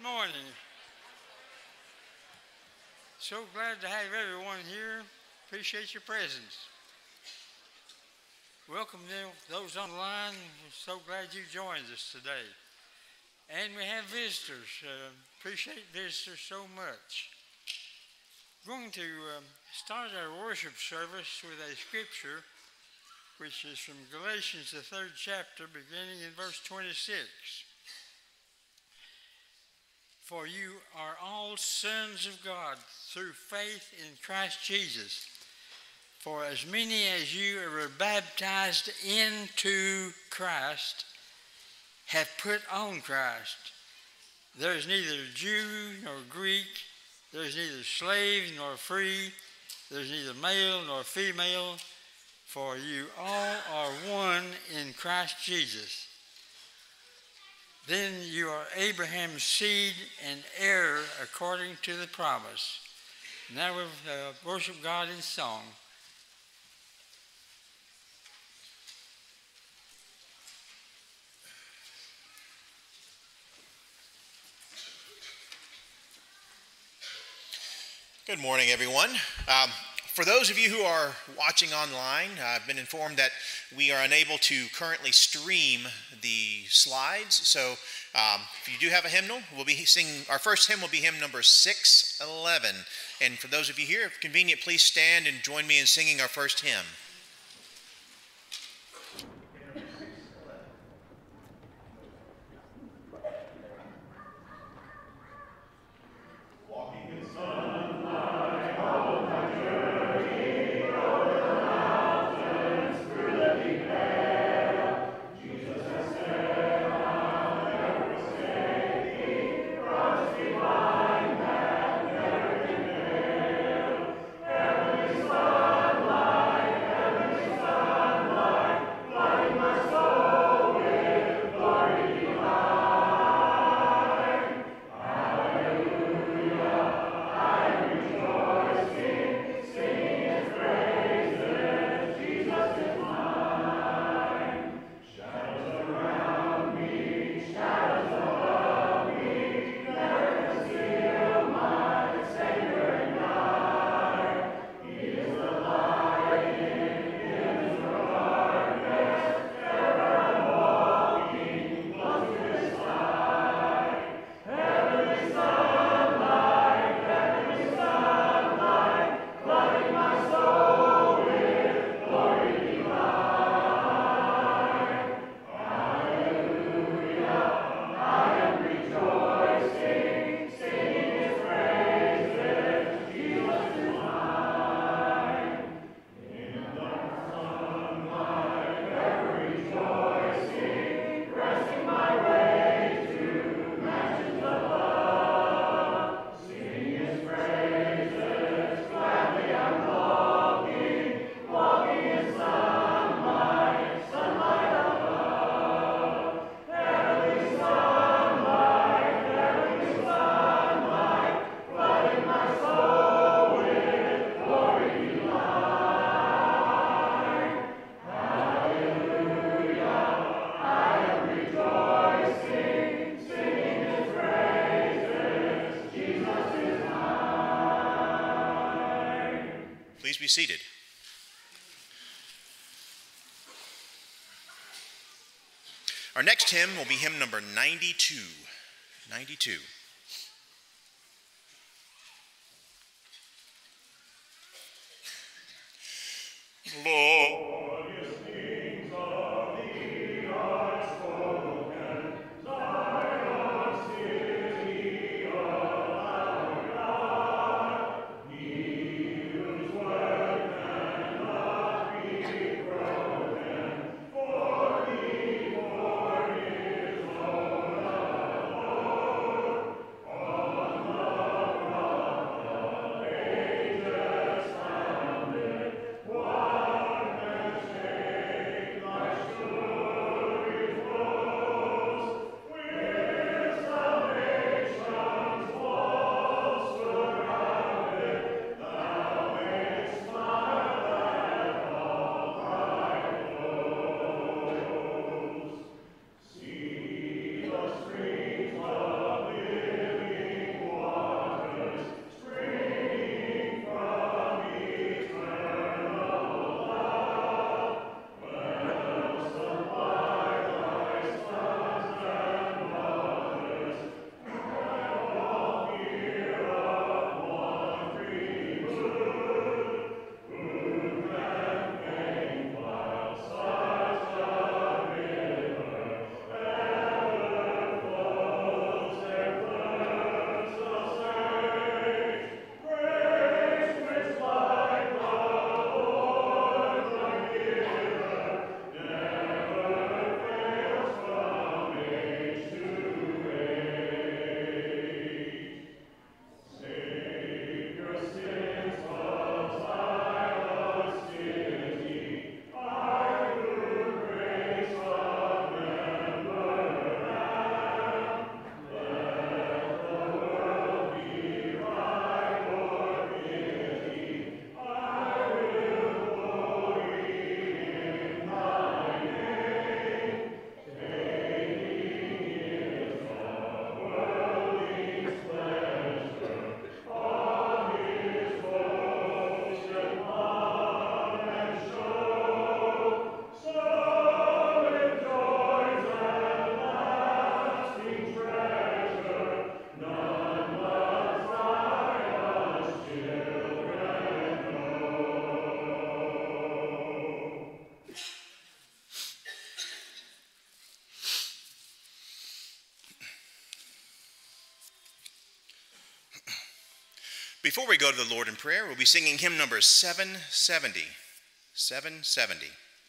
morning. So glad to have everyone here. Appreciate your presence. Welcome those online. We're so glad you joined us today. And we have visitors. Appreciate visitors so much. We're going to start our worship service with a scripture which is from Galatians, the 3rd chapter, beginning in verse 26. For you are all sons of God through faith in Christ Jesus. For as many as you are baptized into Christ have put on Christ. There is neither Jew nor Greek. There is neither slave nor free. There is neither male nor female. For you all are one in Christ Jesus. Then you are Abraham's seed and heir according to the promise. Now we'll worship God in song. Good morning, everyone. For those of you who are watching online, I've been informed that we are unable to currently stream the slides. So if you do have a hymnal, we'll be singing, our first hymn will be hymn number 611. And for those of you here, if convenient, please stand and join me in singing our first hymn. Please be seated. Our next hymn will be hymn number 92. 92. Lord. Before we go to the Lord in prayer, we'll be singing hymn number 770. 770.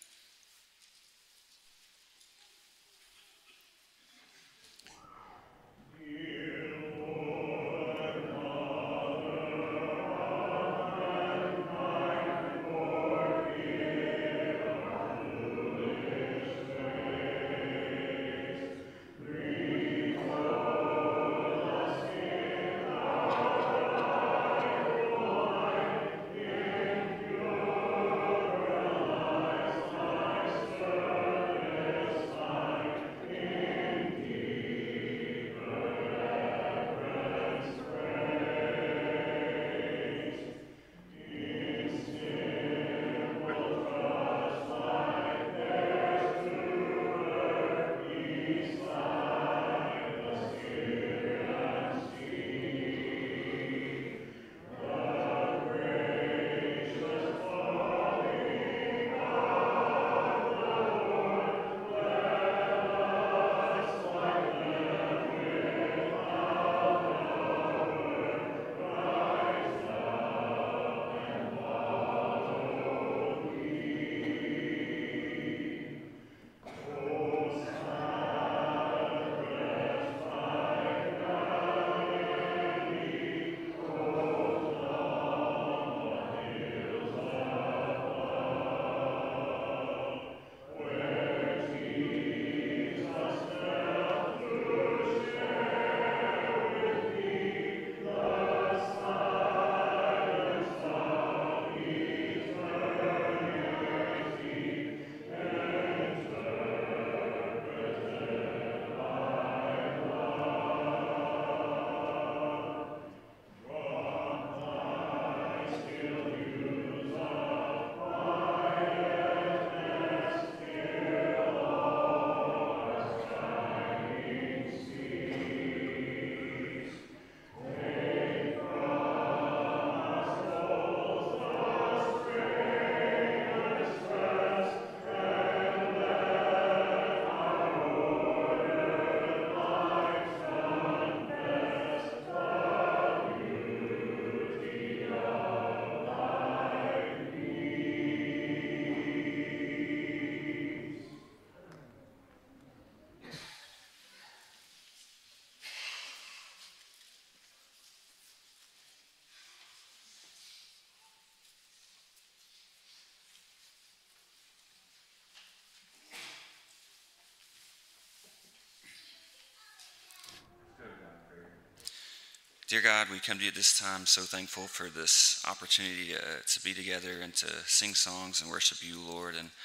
Dear God, we come to you at this time so thankful for this opportunity to be together and to sing songs and worship you, Lord. And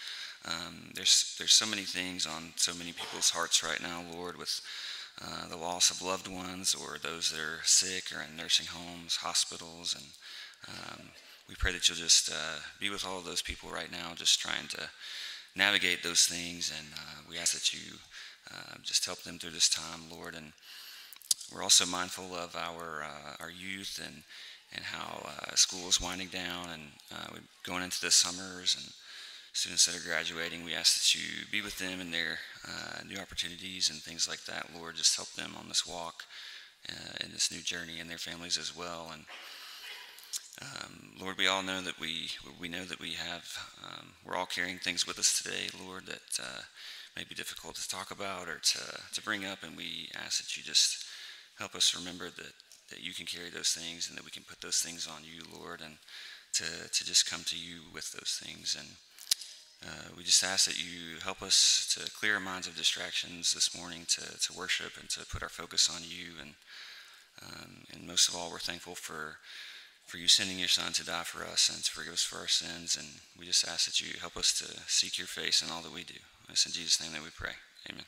there's so many things on so many people's hearts right now, Lord, with the loss of loved ones or those that are sick or in nursing homes, hospitals. And we pray that you'll just be with all of those people right now, just trying to navigate those things. And we ask that you just help them through this time, Lord. And we're also mindful of our youth and how school is winding down, and we're going into the summers and students that are graduating. We ask that you be with them in their new opportunities and things like that. Lord, just help them on this walk in this new journey, and their families as well. And Lord, we all know that we know that we have we're all carrying things with us today, Lord, that may be difficult to talk about or to bring up, and we ask that you just help us remember that you can carry those things and that we can put those things on you, Lord, and to just come to you with those things. And we just ask that you help us to clear our minds of distractions this morning to worship and to put our focus on you. And most of all, we're thankful for you sending your Son to die for us and to forgive us for our sins. And we just ask that you help us to seek your face in all that we do. It's in Jesus' name that we pray. Amen.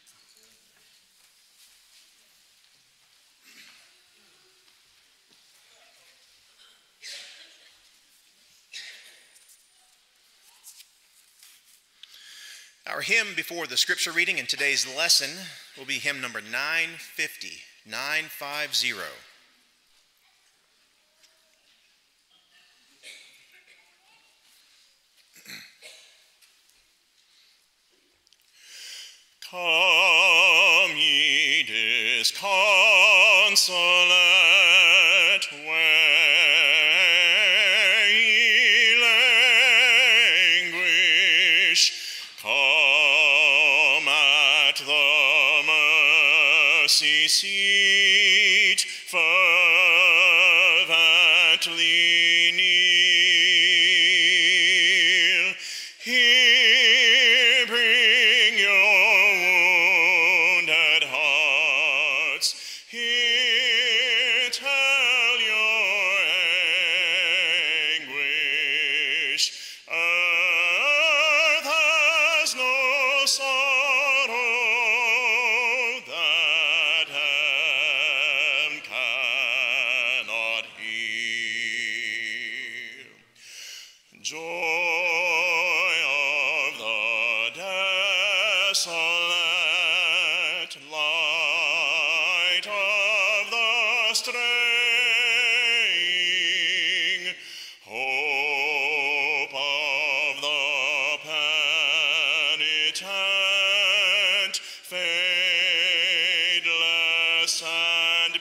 Our hymn before the scripture reading in today's lesson will be hymn number 950, 950. Come ye disconsolate, seat, fervently kneel. Here bring your wounded hearts. Here tell your anguish. Earth has no sorrow that heaven cannot heal. Joy of the desolate, light of the straying, hope of the penitent, fadeless and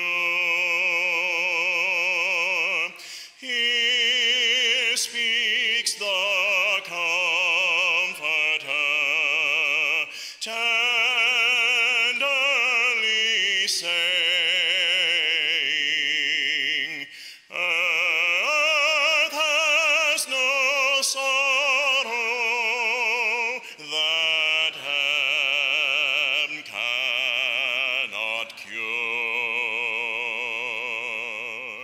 pure. Here speaks the Comforter, tenderly saying, earth has no sorrow that heaven cannot cure.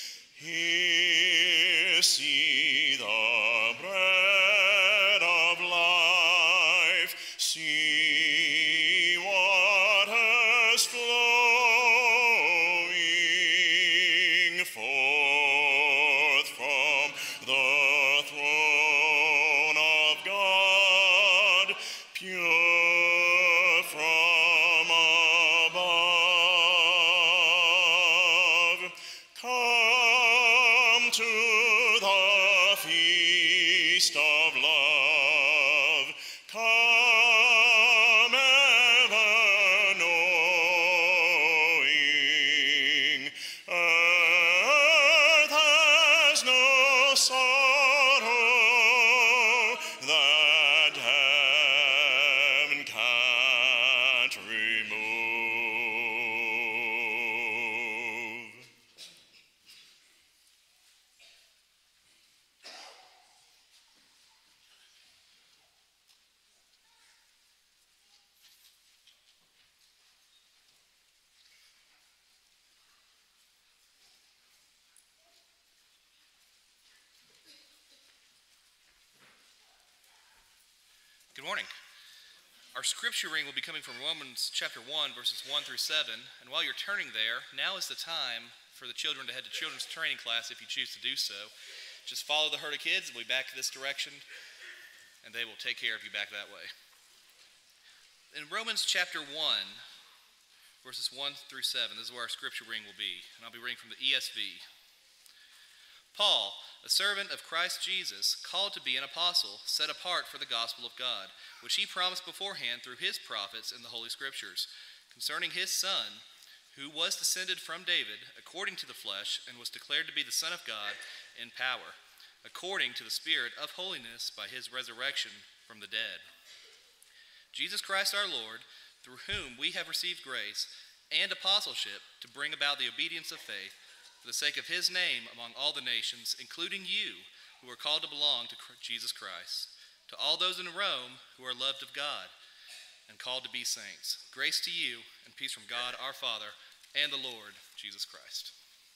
Here see the bread of life, see waters flowing forth from the throne of God, pure from above. Come to the feast of love. Come ever knowing, earth has no sorrow that heaven can't remove. Good morning. Our scripture reading will be coming from Romans chapter 1, verses 1 through 7. And while you're turning there, now is the time for the children to head to children's training class if you choose to do so. Just follow the herd of kids. We'll be back this direction, and they will take care of you back that way. In Romans chapter 1, verses 1 through 7, this is where our scripture reading will be. And I'll be reading from the ESV. Paul, a servant of Christ Jesus, called to be an apostle, set apart for the gospel of God, which he promised beforehand through his prophets in the Holy Scriptures, concerning his Son, who was descended from David according to the flesh, and was declared to be the Son of God in power, according to the Spirit of holiness by his resurrection from the dead. Jesus Christ our Lord, through whom we have received grace and apostleship to bring about the obedience of faith, for the sake of his name among all the nations, including you, who are called to belong to Jesus Christ. To all those in Rome who are loved of God and called to be saints, grace to you and peace from God our Father and the Lord Jesus Christ.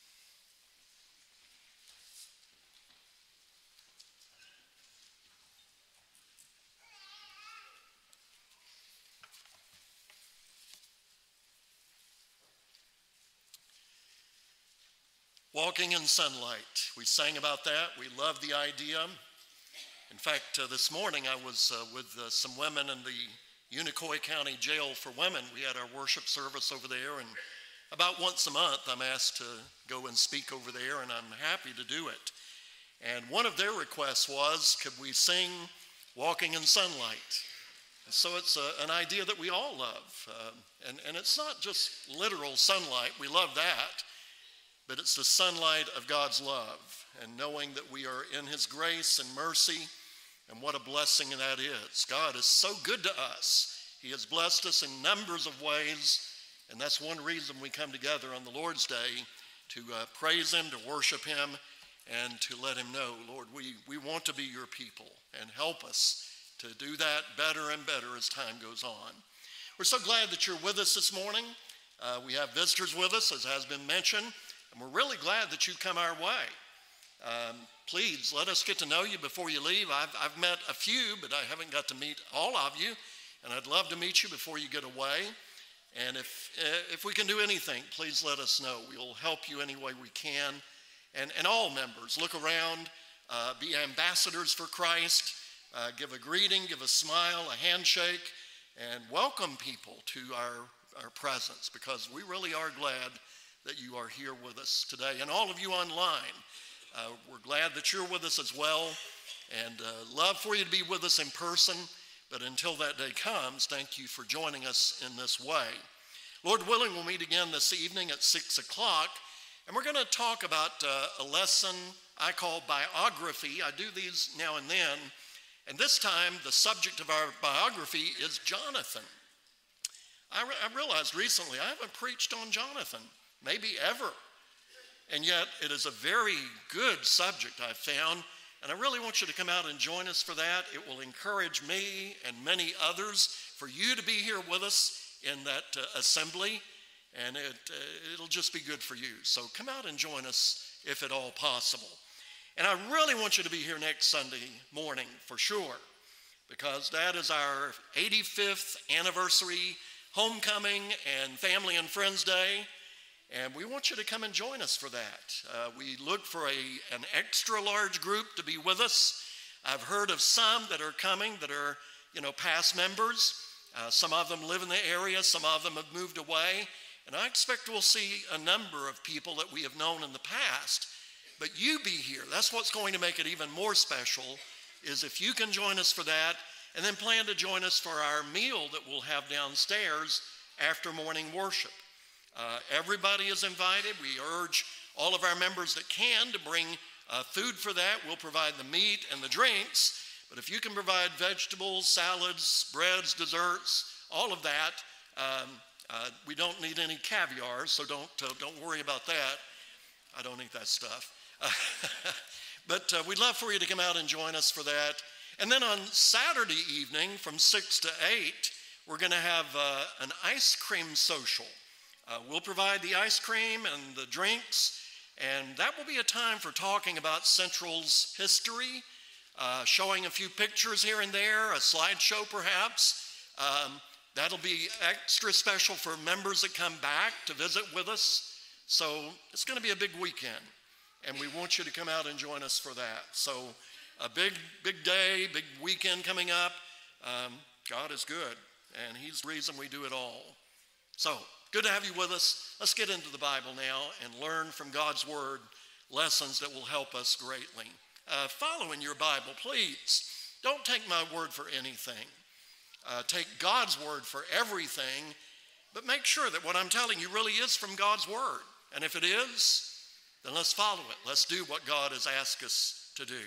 Walking in sunlight. We sang about that. We love the idea. In fact, this morning I was with some women in the Unicoi County Jail for Women. We had our worship service over there, and about once a month I'm asked to go and speak over there, and I'm happy to do it. And one of their requests was, could we sing Walking in Sunlight? And so it's an idea that we all love. And it's not just literal sunlight. We love that. But it's the sunlight of God's love, and knowing that we are in his grace and mercy, and what a blessing that is. God is so good to us. He has blessed us in numbers of ways, And that's one reason we come together on the Lord's Day, to praise him, to worship him, and to let him know, Lord, we want to be your people, and help us to do that better and better as time goes on. We're so glad that you're with us this morning. We have visitors with us, as has been mentioned, and we're really glad that you come our way. Please let us get to know you before you leave. I've met a few, but I haven't got to meet all of you, and I'd love to meet you before you get away. And if we can do anything, please let us know. We'll help you any way we can. And all members, look around, be ambassadors for Christ, give a greeting, give a smile, a handshake, and welcome people to our presence, because we really are glad that you are here with us today. And all of you online, we're glad that you're with us as well, and love for you to be with us in person. But until that day comes, thank you for joining us in this way. Lord willing, we'll meet again this evening at 6 o'clock, and we're going to talk about a lesson I call biography. I do these now and then, and this time the subject of our biography is Jonathan. I realized recently I haven't preached on Jonathan, maybe ever, and yet it is a very good subject I've found. And I really want you to come out and join us for that. It will encourage me and many others for you to be here with us in that assembly, and it'll just be good for you. So come out and join us if at all possible. And I really want you to be here next Sunday morning for sure, because that is our 85th anniversary homecoming and family and friends day. And we want you to come and join us for that. We look for an extra large group to be with us. I've heard of some that are coming that are, past members. Some of them live in the area. Some of them have moved away. And I expect we'll see a number of people that we have known in the past. But you be here. That's what's going to make it even more special, is if you can join us for that, and then plan to join us for our meal that we'll have downstairs after morning worship. Everybody is invited. We urge all of our members that can to bring food for that. We'll provide the meat and the drinks, but if you can provide vegetables, salads, breads, desserts, all of that, we don't need any caviar, so don't worry about that. I don't eat that stuff. But we'd love for you to come out and join us for that. And then on Saturday evening from 6 to 8, we're going to have an ice cream social. We'll provide the ice cream and the drinks, and that will be a time for talking about Central's history, showing a few pictures here and there, a slideshow perhaps. That'll be extra special for members that come back to visit with us. So it's going to be a big weekend, and we want you to come out and join us for that. So a big day, big weekend coming up. God is good, and he's the reason we do it all. So good to have you with us. Let's get into the Bible now and learn from God's Word lessons that will help us greatly. Follow in your Bible, please. Don't take my word for anything. Take God's word for everything, but make sure that what I'm telling you really is from God's Word. And if it is, then let's follow it. Let's do what God has asked us to do.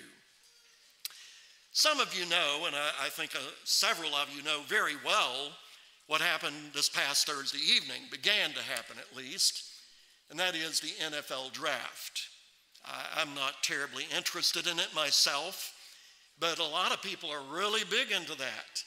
Some of you know, and I think several of you know very well, what happened this past Thursday evening, began to happen at least, and that is the NFL draft. I'm not terribly interested in it myself, but a lot of people are really big into that.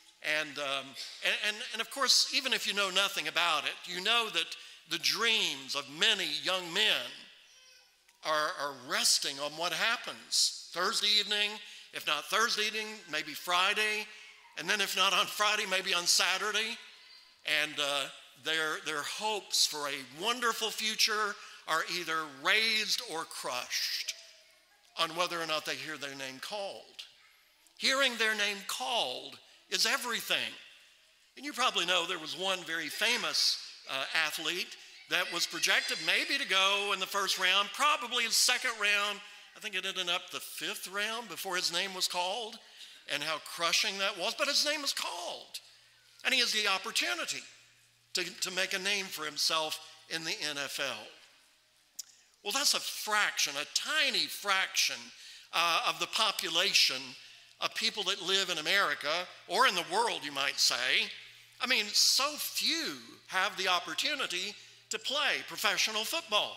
And of course, even if you know nothing about it, you know that the dreams of many young men are resting on what happens Thursday evening, if not Thursday evening, maybe Friday, and then if not on Friday, maybe on Saturday. And their hopes for a wonderful future are either raised or crushed on whether or not they hear their name called. Hearing their name called is everything. And you probably know there was one very famous athlete that was projected maybe to go in the first round, probably the second round. I think it ended up the fifth round before his name was called, and how crushing that was. But his name is called, and he has the opportunity to make a name for himself in the NFL. Well, that's a fraction, a tiny fraction of the population of people that live in America, or in the world, you might say. I mean, so few have the opportunity to play professional football.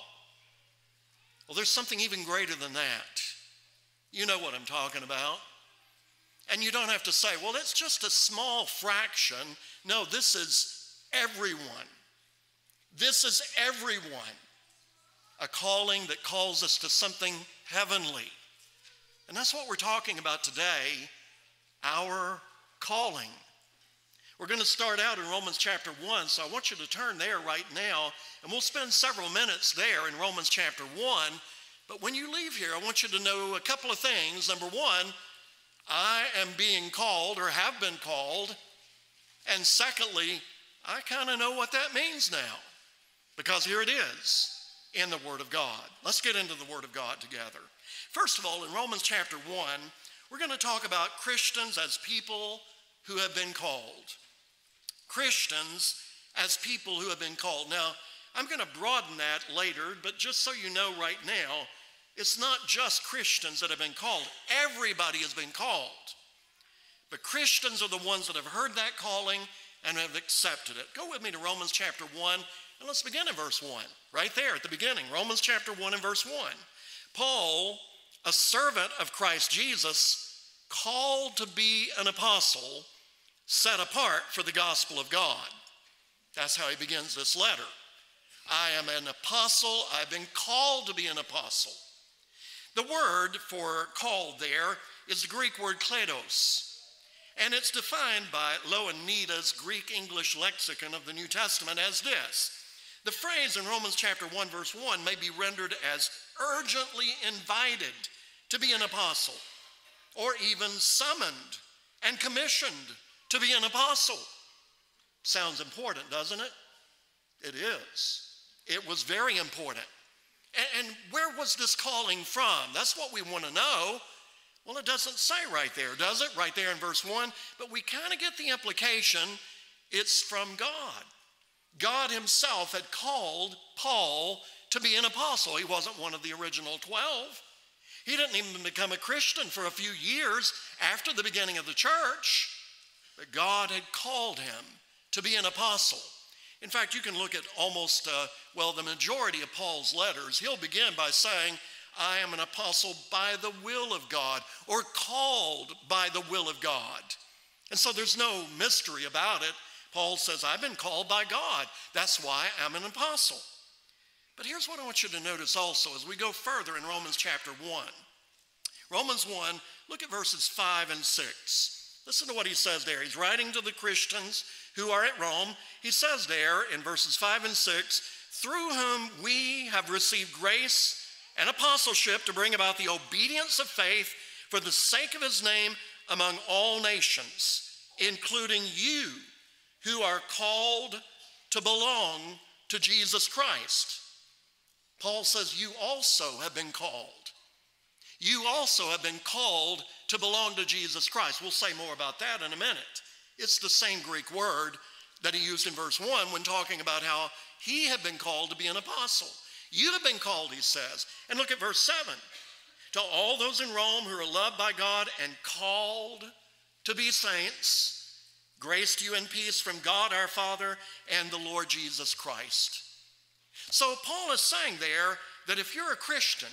Well, there's something even greater than that. You know what I'm talking about. And you don't have to say, well, it's just a small fraction. No, this is everyone. This is everyone. A calling that calls us to something heavenly. And that's what we're talking about today, our calling. We're going to start out in Romans chapter 1, so I want you to turn there right now, and we'll spend several minutes there in Romans chapter 1. But when you leave here, I want you to know a couple of things. Number one, I am being called or have been called. And secondly, I kind of know what that means now, because here it is in the Word of God. Let's get into the Word of God together. First of all, in Romans chapter 1, we're going to talk about Christians as people who have been called. Christians as people who have been called. Now, I'm going to broaden that later, but just so you know right now, it's not just Christians that have been called. Everybody has been called. But Christians are the ones that have heard that calling and have accepted it. Go with me to Romans chapter 1, and let's begin in verse 1. Right there at the beginning, Romans chapter 1 and verse 1. Paul, a servant of Christ Jesus, called to be an apostle, set apart for the gospel of God. That's how he begins this letter. I am an apostle. I've been called to be an apostle. The word for called there is the Greek word kledos, and it's defined by Louw-Nida Greek-English lexicon of the New Testament as this. The phrase in Romans chapter 1 verse 1 may be rendered as urgently invited to be an apostle, or even summoned and commissioned to be an apostle. Sounds important, doesn't it? It is. It was very important. And where was this calling from? That's what we want to know. Well, it doesn't say right there, does it? Right there in verse 1. But we kind of get the implication it's from God. God himself had called Paul to be an apostle. He wasn't one of the original 12. He didn't even become a Christian for a few years after the beginning of the church. But God had called him to be an apostle. In fact, you can look at almost, the majority of Paul's letters. He'll begin by saying, I am an apostle by the will of God, or called by the will of God. And so there's no mystery about it. Paul says, I've been called by God. That's why I'm an apostle. But here's what I want you to notice also as we go further in Romans chapter 1. Romans 1, look at verses 5 and 6. Listen to what he says there. He's writing to the Christians who are at Rome. He says there in verses 5 and 6, through whom we have received grace and apostleship to bring about the obedience of faith for the sake of his name among all nations, including you who are called to belong to Jesus Christ. Paul says you also have been called. You also have been called to belong to Jesus Christ. We'll say more about that in a minute. It's the same Greek word that he used in verse 1 when talking about how he had been called to be an apostle. You have been called, he says. And look at verse 7. To all those in Rome who are loved by God and called to be saints, grace to you and peace from God our Father and the Lord Jesus Christ. So Paul is saying there that if you're a Christian,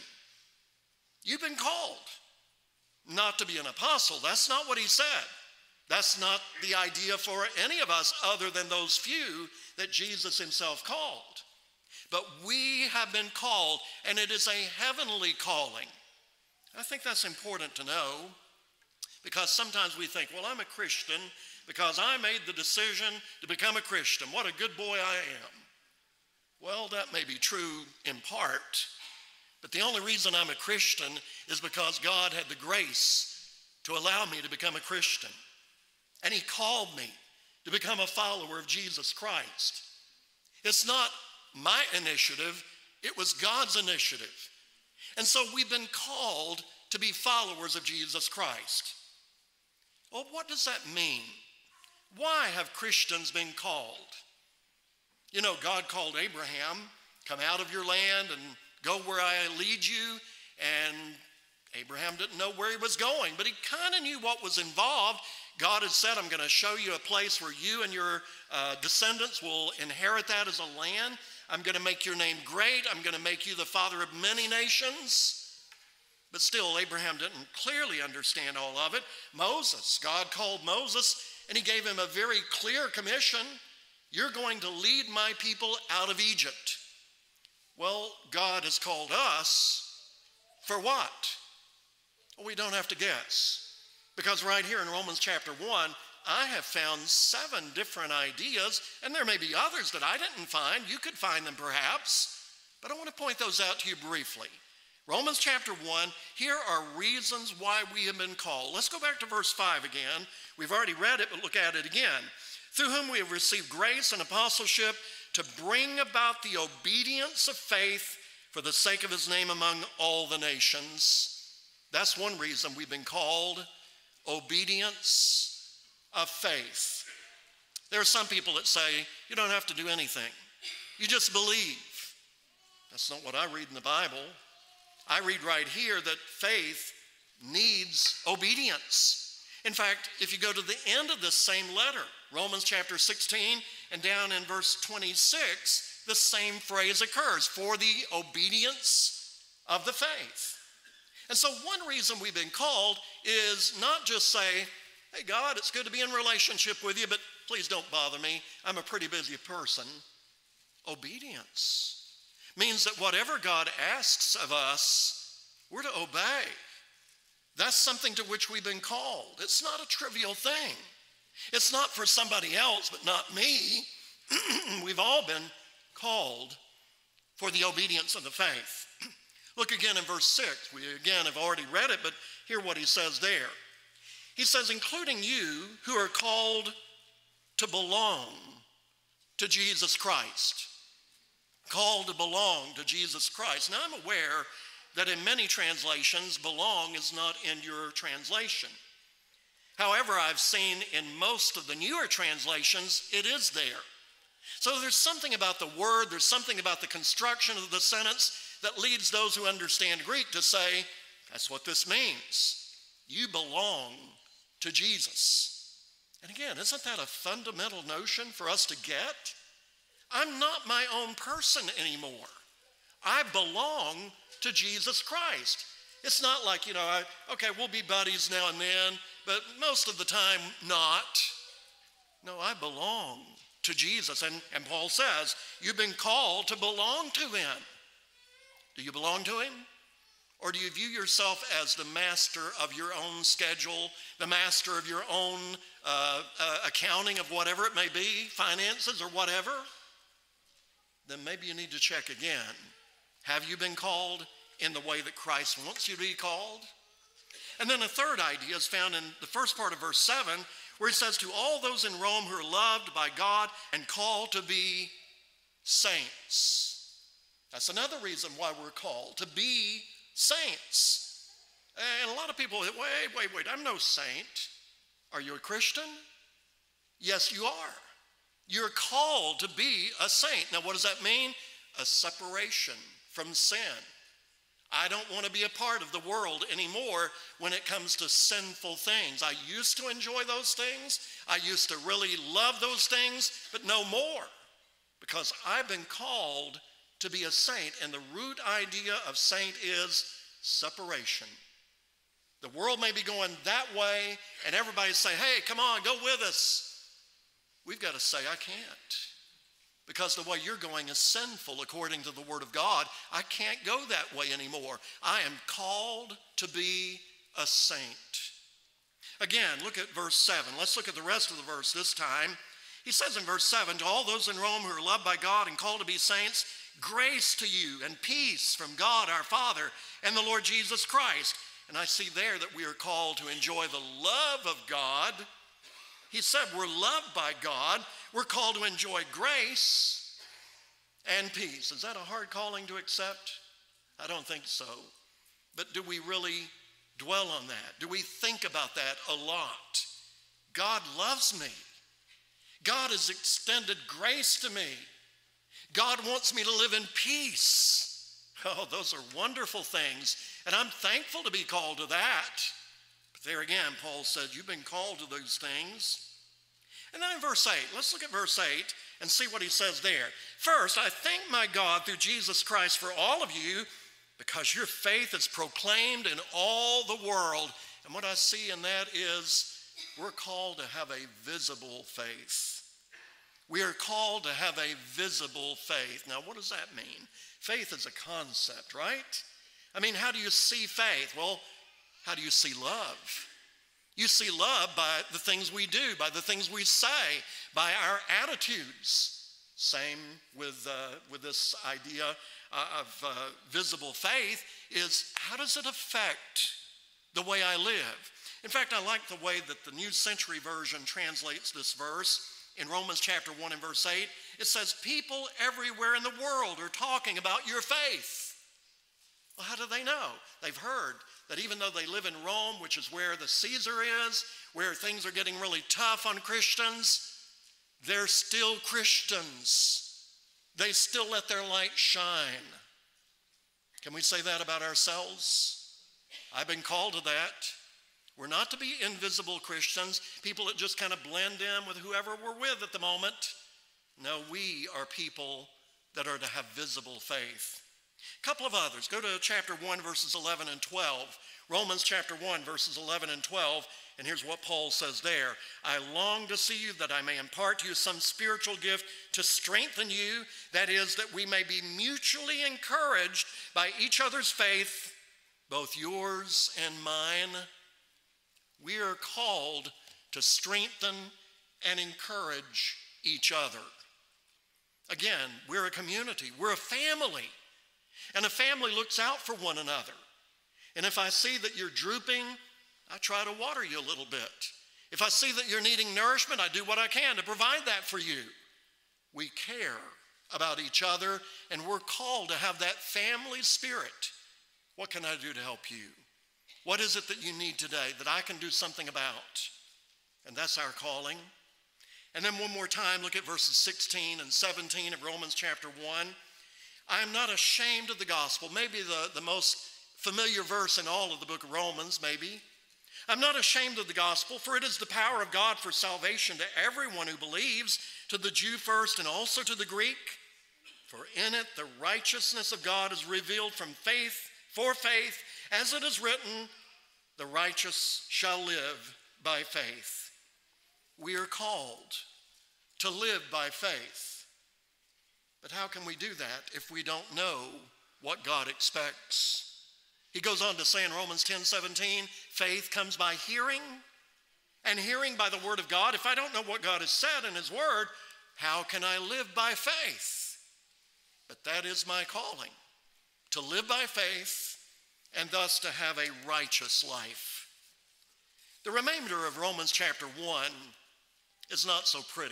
you've been called not to be an apostle. That's not what he said. That's not the idea for any of us other than those few that Jesus himself called. But we have been called, and it is a heavenly calling. I think that's important to know, because sometimes we think, well, I'm a Christian because I made the decision to become a Christian. What a good boy I am. Well, that may be true in part, but the only reason I'm a Christian is because God had the grace to allow me to become a Christian. And he called me to become a follower of Jesus Christ. It's not my initiative, it was God's initiative. And so we've been called to be followers of Jesus Christ. Well, what does that mean? Why have Christians been called? You know, God called Abraham, come out of your land and go where I lead you, and Abraham didn't know where he was going, but he kind of knew what was involved. God had said, I'm going to show you a place where you and your descendants will inherit that as a land. I'm going to make your name great. I'm going to make you the father of many nations. But still, Abraham didn't clearly understand all of it. Moses, God called Moses, and he gave him a very clear commission. You're going to lead my people out of Egypt. Well, God has called us for what? Well, we don't have to guess. Because right here in Romans chapter 1, I have found 7 different ideas, and there may be others that I didn't find. You could find them perhaps, but I want to point those out to you briefly. Romans chapter 1, here are reasons why we have been called. Let's go back to verse 5 again. We've already read it, but look at it again. Through whom we have received grace and apostleship to bring about the obedience of faith for the sake of his name among all the nations. That's one reason we've been called, obedience of faith. There are some people that say, you don't have to do anything. You just believe. That's not what I read in the Bible. I read right here that faith needs obedience. In fact, if you go to the end of this same letter, Romans chapter 16, and down in verse 26, the same phrase occurs, for the obedience of the faith. And so one reason we've been called is not just say, hey, God, it's good to be in relationship with you, but please don't bother me. I'm a pretty busy person. Obedience means that whatever God asks of us, we're to obey. That's something to which we've been called. It's not a trivial thing. It's not for somebody else, but not me. We've all been called for the obedience of the faith. Look again in verse 6. We again have already read it, but hear what he says there. He says, including you who are called to belong to Jesus Christ. Called to belong to Jesus Christ. Now I'm aware that in many translations, belong is not in your translation. However, I've seen in most of the newer translations, it is there. So there's something about the word, there's something about the construction of the sentence that leads those who understand Greek to say, that's what this means. You belong to Jesus. And again, isn't that a fundamental notion for us to get? I'm not my own person anymore. I belong to Jesus Christ. It's not like, okay, we'll be buddies now and then, but most of the time, not. No, I belong to Jesus. And Paul says, you've been called to belong to him. Do you belong to him? Or do you view yourself as the master of your own schedule, the master of your own accounting of whatever it may be, finances or whatever? Then maybe you need to check again. Have you been called in the way that Christ wants you to be called? And then a third idea is found in the first part of verse 7, where he says, to all those in Rome who are loved by God and called to be saints. That's another reason why we're called, to be saints. And a lot of people say, wait, I'm no saint. Are you a Christian? Yes, you are. You're called to be a saint. Now, what does that mean? A separation from sin. I don't want to be a part of the world anymore when it comes to sinful things. I used to enjoy those things. I used to really love those things, but no more, because I've been called to be a saint, and the root idea of saint is separation. The world may be going that way, and everybody say, hey, come on, go with us. We've got to say, I can't. Because the way you're going is sinful according to the Word of God. I can't go that way anymore. I am called to be a saint. Again, look at verse 7. Let's look at the rest of the verse this time. He says in verse 7, to all those in Rome who are loved by God and called to be saints, grace to you and peace from God our Father and the Lord Jesus Christ. And I see there that we are called to enjoy the love of God. He said we're loved by God. We're called to enjoy grace and peace. Is that a hard calling to accept? I don't think so. But do we really dwell on that? Do we think about that a lot? God loves me. God has extended grace to me. God wants me to live in peace. Oh, those are wonderful things. And I'm thankful to be called to that. But there again, Paul said, you've been called to those things. And then in verse 8, let's look at verse 8 and see what he says there. First, I thank my God through Jesus Christ for all of you, because your faith is proclaimed in all the world. And what I see in that is we're called to have a visible faith. We are called to have a visible faith. Now, what does that mean? Faith is a concept, right? I mean, how do you see faith? Well, how do you see love? You see love by the things we do, by the things we say, by our attitudes. Same with this idea of visible faith is, how does it affect the way I live? In fact, I like the way that the New Century Version translates this verse. In Romans chapter 1 and verse 8, it says, people everywhere in the world are talking about your faith. Well, how do they know? They've heard that even though they live in Rome, which is where the Caesar is, where things are getting really tough on Christians, they're still Christians. They still let their light shine. Can we say that about ourselves? I've been called to that. We're not to be invisible Christians, people that just kind of blend in with whoever we're with at the moment. No, we are people that are to have visible faith. A couple of others. Go to chapter 1, verses 11 and 12. Romans chapter 1, verses 11 and 12. And here's what Paul says there. I long to see you that I may impart to you some spiritual gift to strengthen you. That is, that we may be mutually encouraged by each other's faith, both yours and mine. We are called to strengthen and encourage each other. Again, we're a community. We're a family. And a family looks out for one another. And if I see that you're drooping, I try to water you a little bit. If I see that you're needing nourishment, I do what I can to provide that for you. We care about each other, and we're called to have that family spirit. What can I do to help you? What is it that you need today that I can do something about? And that's our calling. And then one more time, look at verses 16 and 17 of Romans chapter 1. I am not ashamed of the gospel. Maybe the most familiar verse in all of the book of Romans, maybe. I'm not ashamed of the gospel, for it is the power of God for salvation to everyone who believes, to the Jew first and also to the Greek. For in it the righteousness of God is revealed from faith for faith, as it is written, the righteous shall live by faith. We are called to live by faith. But how can we do that if we don't know what God expects? He goes on to say in Romans 10:17, faith comes by hearing, and hearing by the word of God. If I don't know what God has said in his word, how can I live by faith? But that is my calling, to live by faith and thus to have a righteous life. The remainder of Romans chapter 1 is not so pretty.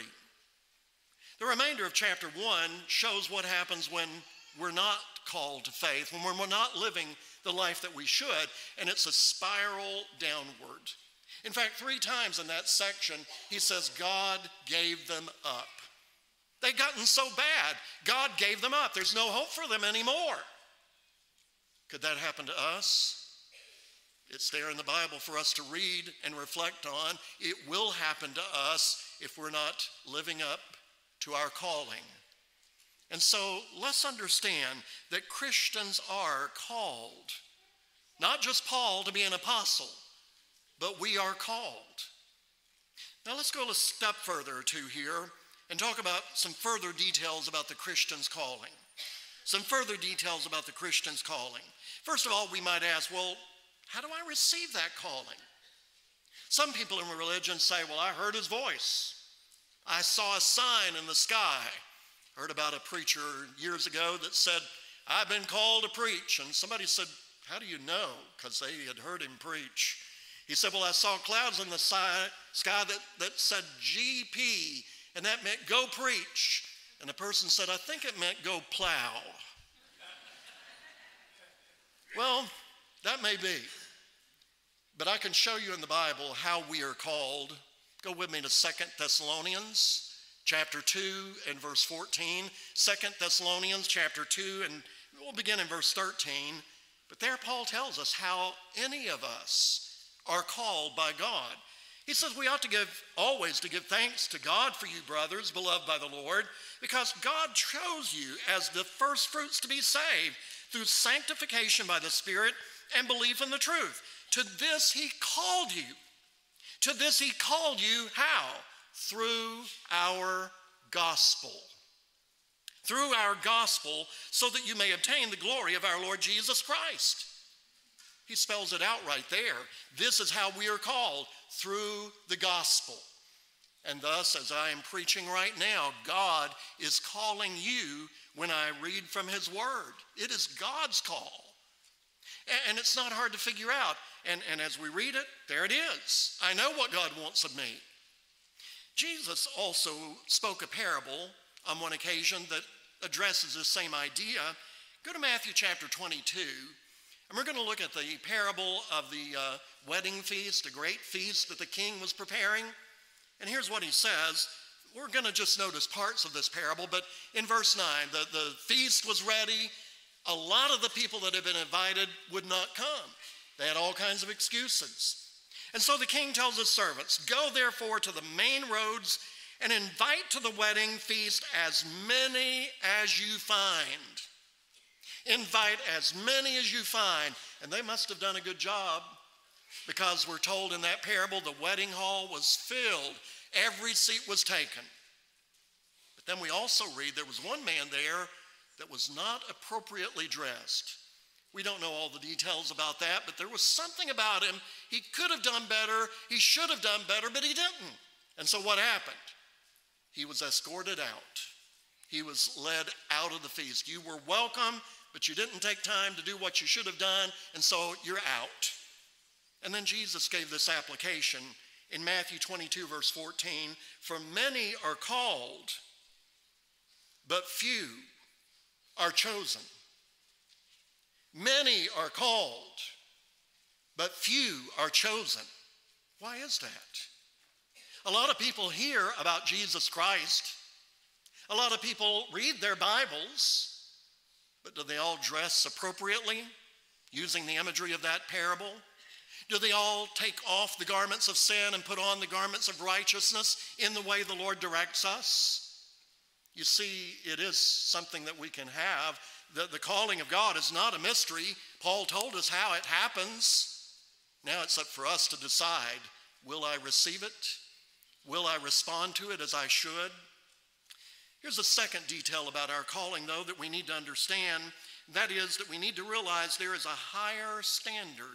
The remainder of chapter 1 shows what happens when we're not called to faith, when we're not living the life that we should, and it's a spiral downward. In fact, 3 times in that section, he says God gave them up. They'd gotten so bad, God gave them up. There's no hope for them anymore. Could that happen to us? It's there in the Bible for us to read and reflect on. It will happen to us if we're not living up to our calling. And so let's understand that Christians are called, not just Paul to be an apostle, but we are called. Now let's go a step further or two here and talk about some further details about the Christian's calling. Some further details about the Christian's calling. First of all, we might ask, well, how do I receive that calling? Some people in religion say, well, I heard his voice. I saw a sign in the sky. Heard about a preacher years ago that said, I've been called to preach. And somebody said, how do you know? Because they had heard him preach. He said, well, I saw clouds in the sky that said GP, and that meant go preach. And the person said, I think it meant go plow. Well, that may be. But I can show you in the Bible how we are called. Go with me to 2 Thessalonians chapter 2 and verse 14. 2 Thessalonians chapter 2 and We'll begin in verse 13, but there Paul tells us how any of us are called by God. He says we ought to always give thanks to God for you, brothers, beloved by the Lord, because God chose you as the first fruits to be saved through sanctification by the Spirit and belief in the truth. To this he called you. To this he called you how? Through our gospel. Through our gospel, so that you may obtain the glory of our Lord Jesus Christ. He spells it out right there. This is how we are called, through the gospel. And thus, as I am preaching right now, God is calling you when I read from his word. It is God's call. And it's not hard to figure out. And as we read it, there it is. I know what God wants of me. Jesus also spoke a parable on one occasion that addresses this same idea. Go to Matthew chapter 22, and we're going to look at the parable of the wedding feast, a great feast that the king was preparing. And here's what he says. We're going to just notice parts of this parable, but in verse 9, the feast was ready. A lot of the people that had been invited would not come. They had all kinds of excuses. And so the king tells his servants, go therefore to the main roads and invite to the wedding feast as many as you find. Invite as many as you find. And they must have done a good job, because we're told in that parable the wedding hall was filled. Every seat was taken. But then we also read there was one man there that was not appropriately dressed. We don't know all the details about that, but there was something about him. He could have done better. He should have done better, but he didn't. And so what happened? He was escorted out. He was led out of the feast. You were welcome, but you didn't take time to do what you should have done, and so you're out. And then Jesus gave this application in Matthew 22, verse 14. For many are called, but few are chosen. Many are called, but few are chosen. Why is that? A lot of people hear about Jesus Christ. A lot of people read their Bibles, but do they all dress appropriately, using the imagery of that parable? Do they all take off the garments of sin and put on the garments of righteousness in the way the Lord directs us? You see, it is something that we can have. The calling of God is not a mystery. Paul told us how it happens. Now it's up for us to decide, will I receive it? Will I respond to it as I should? Here's a second detail about our calling, though, that we need to understand. That is that we need to realize there is a higher standard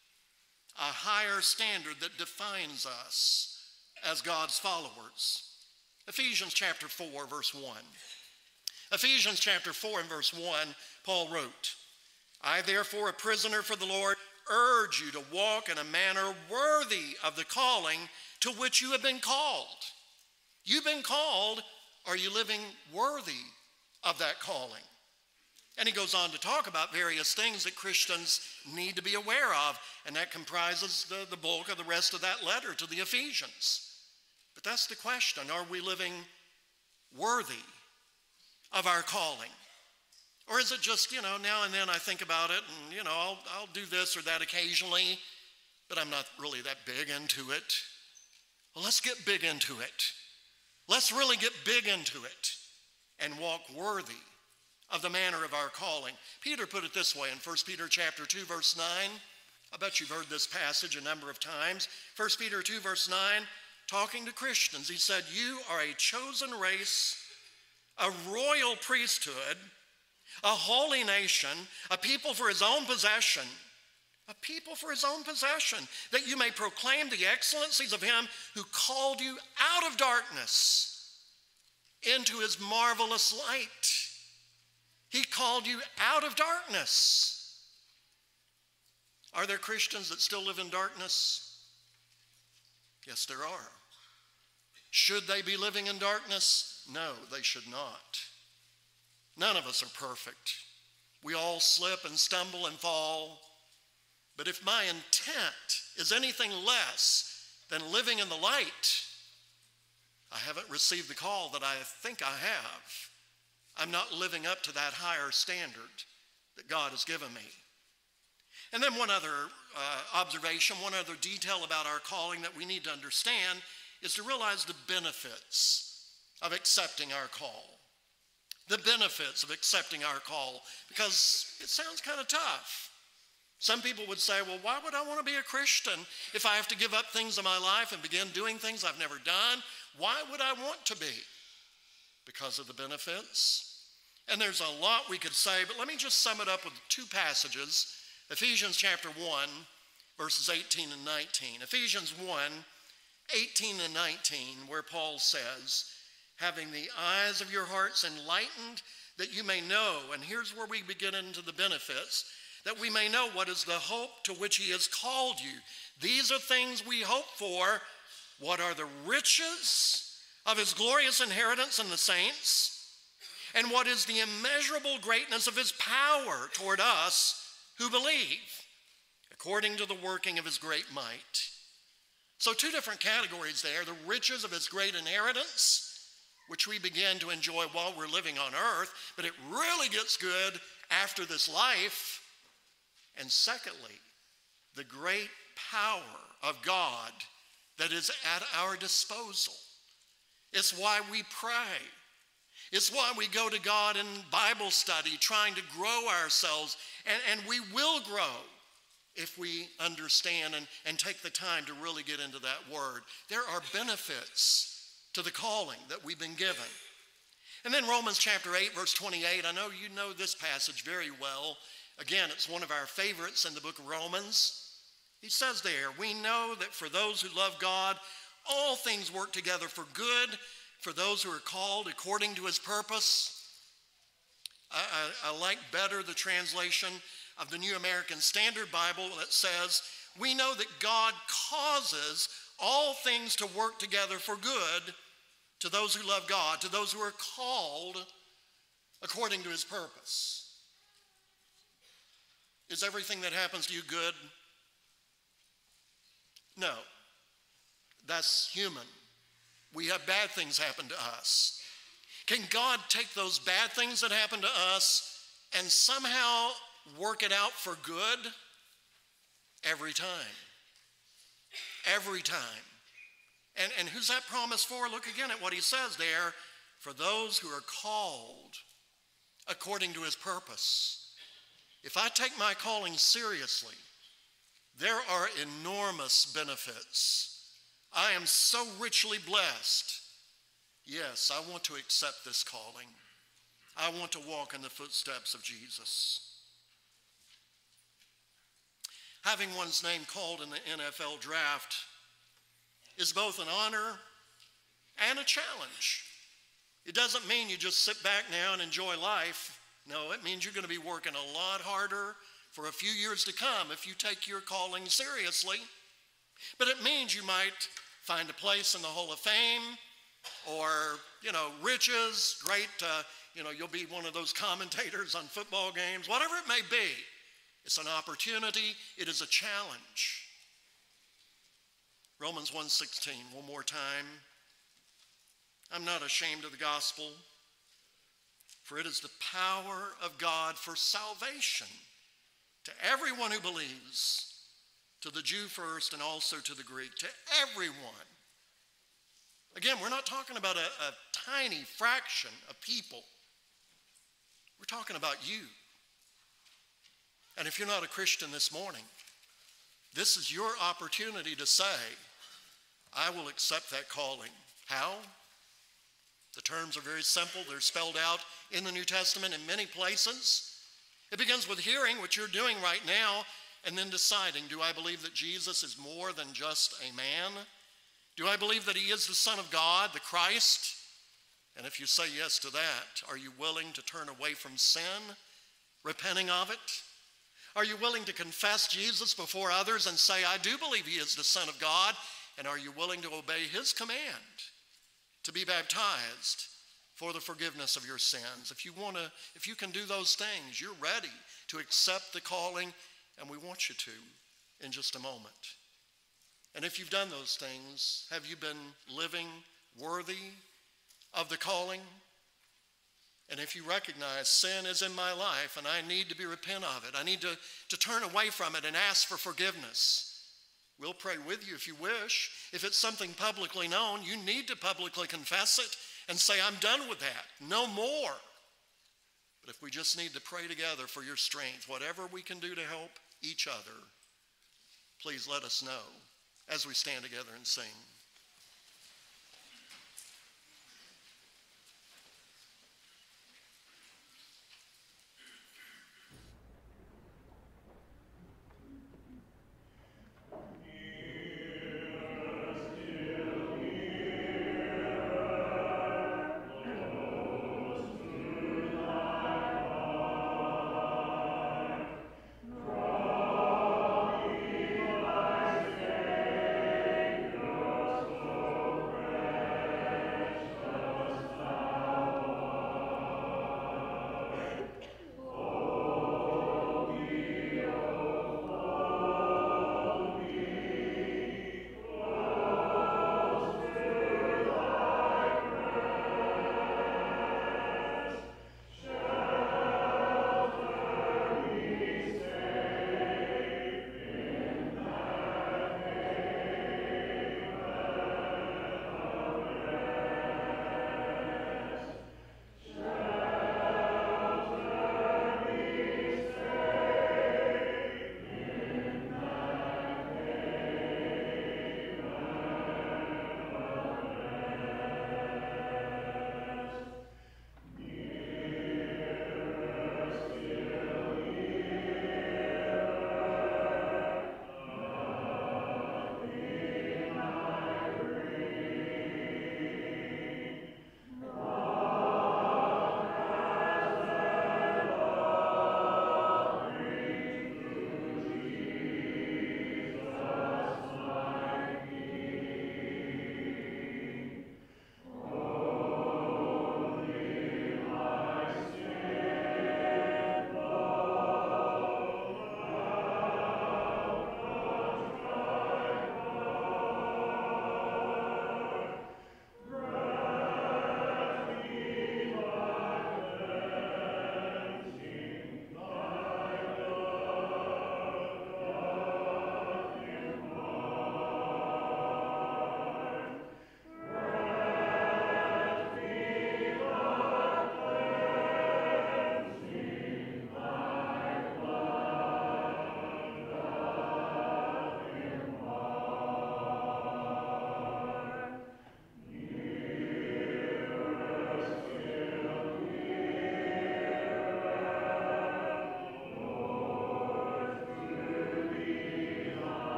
that defines us as God's followers. Ephesians chapter 4, verse 1. Ephesians chapter 4 and verse 1, Paul wrote, I therefore, a prisoner for the Lord, urge you to walk in a manner worthy of the calling to which you have been called. You've been called. Are you living worthy of that calling? And he goes on to talk about various things that Christians need to be aware of, and that comprises the bulk of the rest of that letter to the Ephesians. But that's the question. Are we living worthy of our calling? Or is it just, now and then I think about it and, I'll do this or that occasionally, but I'm not really that big into it. Well, let's get big into it. Let's really get big into it and walk worthy of the manner of our calling. Peter put it this way in 1 Peter chapter 2, verse 9. I bet you've heard this passage a number of times. 1 Peter 2, verse 9, talking to Christians, he said, you are a chosen race, a royal priesthood, a holy nation, a people for his own possession, that you may proclaim the excellencies of him who called you out of darkness into his marvelous light. He called you out of darkness. Are there Christians that still live in darkness? Yes, there are. Should they be living in darkness? No, they should not. None of us are perfect. We all slip and stumble and fall. But if my intent is anything less than living in the light, I haven't received the call that I think I have. I'm not living up to that higher standard. that God has given me. And then one other observation, one other detail about our calling that we need to understand is to realize the benefits of accepting our call. The benefits of accepting our call, because it sounds kind of tough. Some people would say, well, why would I want to be a Christian if I have to give up things in my life and begin doing things I've never done? Why would I want to be? Because of the benefits. And there's a lot we could say, but let me just sum it up with two passages. Ephesians chapter 1, verses 18 and 19. Ephesians 1, 18 and 19, where Paul says, having the eyes of your hearts enlightened, that you may know, and here's where we begin into the benefits, that we may know what is the hope to which he has called you. These are things we hope for. What are the riches of his glorious inheritance in the saints? And what is the immeasurable greatness of his power toward us who believe, according to the working of his great might? So two different categories there, the riches of his great inheritance, which we begin to enjoy while we're living on earth, but it really gets good after this life. And secondly, the great power of God that is at our disposal. It's why we pray. It's why we go to God in Bible study, trying to grow ourselves, and we will grow if we understand and take the time to really get into that word. There are benefits to the calling that we've been given. And then Romans chapter 8, verse 28, I know you know this passage very well. Again, it's one of our favorites in the book of Romans. He says there, we know that for those who love God, all things work together for good, for those who are called according to his purpose. I like better the translation of the New American Standard Bible that says, we know that God causes all things to work together for good to those who love God, to those who are called according to his purpose. Is everything that happens to you good? No. That's human. We have bad things happen to us. Can God take those bad things that happen to us and somehow work it out for good? Every time. Every time. And who's that promise for? Look again at what he says there. For those who are called according to his purpose. If I take my calling seriously, there are enormous benefits. I am so richly blessed. Yes, I want to accept this calling. I want to walk in the footsteps of Jesus. Having one's name called in the NFL draft is both an honor and a challenge. It doesn't mean you just sit back now and enjoy life. No, it means you're going to be working a lot harder for a few years to come if you take your calling seriously. But it means you might find a place in the Hall of Fame or, riches, great, you'll be one of those commentators on football games, whatever it may be. It's an opportunity. It is a challenge. Romans 1:16, one more time. I'm not ashamed of the gospel, for it is the power of God for salvation to everyone who believes, to the Jew first and also to the Greek, to everyone. Again, we're not talking about a tiny fraction of people. We're talking about you. And if you're not a Christian this morning, this is your opportunity to say, I will accept that calling. How? The terms are very simple. They're spelled out in the New Testament in many places. It begins with hearing, what you're doing right now, and then deciding, do I believe that Jesus is more than just a man? Do I believe that he is the Son of God, the Christ? And if you say yes to that, are you willing to turn away from sin, repenting of it? Are you willing to confess Jesus before others and say, I do believe he is the Son of God? And are you willing to obey his command to be baptized for the forgiveness of your sins? If you can do those things, you're ready to accept the calling, and we want you to in just a moment. And if you've done those things, have you been living worthy of the calling? And if you recognize sin is in my life and I need to be repent of it, I need to turn away from it and ask for forgiveness, we'll pray with you if you wish. If it's something publicly known, you need to publicly confess it and say, I'm done with that, no more. But if we just need to pray together for your strength, whatever we can do to help each other, please let us know as we stand together and sing. Savior,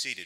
seated.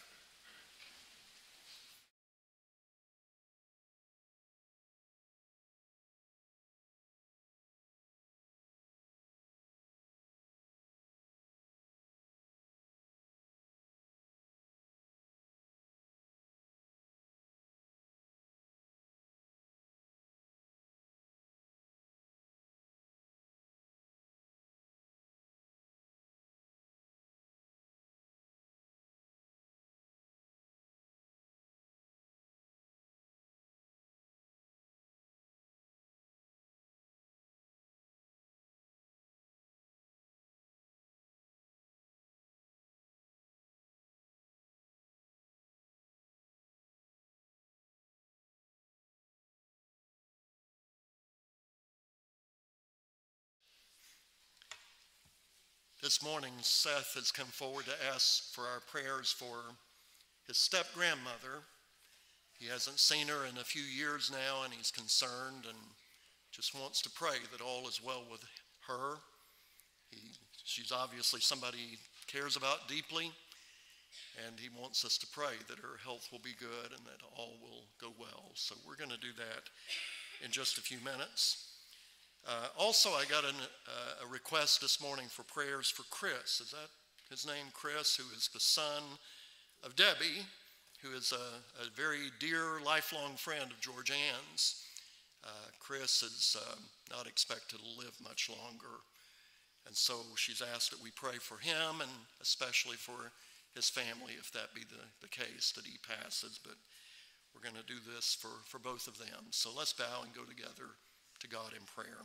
This morning, Seth has come forward to ask for our prayers for his step-grandmother. He hasn't seen her in a few years now, and he's concerned and just wants to pray that all is well with her. She's obviously somebody he cares about deeply, and he wants us to pray that her health will be good and that all will go well. So we're going to do that in just a few minutes. Also, I got a request this morning for prayers for Chris. Is that his name, Chris, who is the son of Debbie, who is a very dear, lifelong friend of George Ann's. Chris is not expected to live much longer, and so she's asked that we pray for him and especially for his family, if that be the case, that he passes. But we're going to do this for both of them. So let's bow and go together to God in prayer.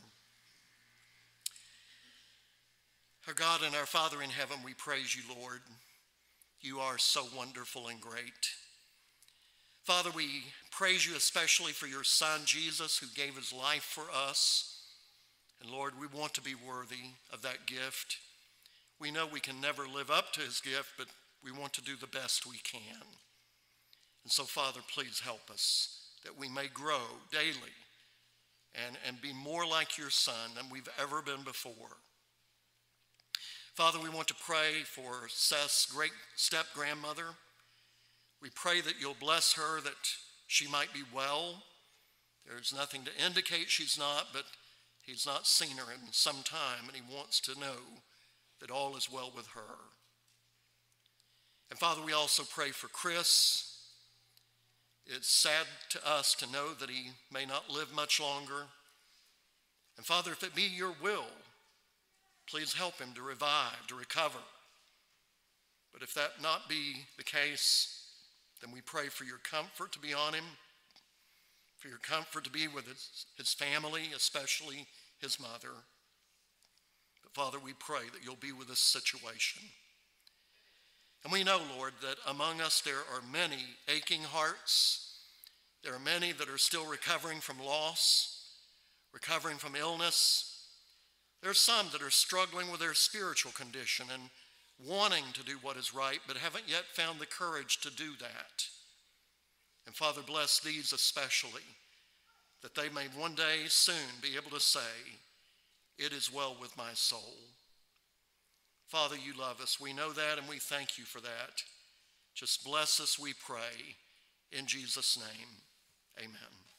Our God and our Father in heaven, we praise you, Lord. You are so wonderful and great. Father, we praise you especially for your Son, Jesus, who gave his life for us. And Lord, we want to be worthy of that gift. We know we can never live up to his gift, but we want to do the best we can. And so, Father, please help us that we may grow daily and be more like your Son than we've ever been before. Father, we want to pray for Seth's great step-grandmother. We pray that you'll bless her, that she might be well. There's nothing to indicate she's not, but he's not seen her in some time, and he wants to know that all is well with her. And Father, we also pray for Chris. It's sad to us to know that he may not live much longer. And Father, if it be your will, please help him to revive, to recover. But if that not be the case, then we pray for your comfort to be on him, for your comfort to be with his family, especially his mother. But Father, we pray that you'll be with this situation. And we know, Lord, that among us there are many aching hearts. There are many that are still recovering from loss, recovering from illness. There are some that are struggling with their spiritual condition and wanting to do what is right, but haven't yet found the courage to do that. And Father, bless these especially, that they may one day soon be able to say, "It is well with my soul." Father, you love us. We know that, and we thank you for that. Just bless us, we pray. In Jesus' name, amen.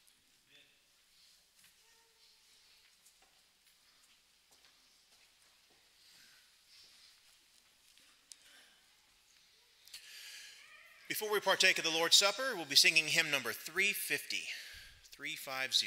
Before we partake of the Lord's Supper, we'll be singing hymn number 350. 350.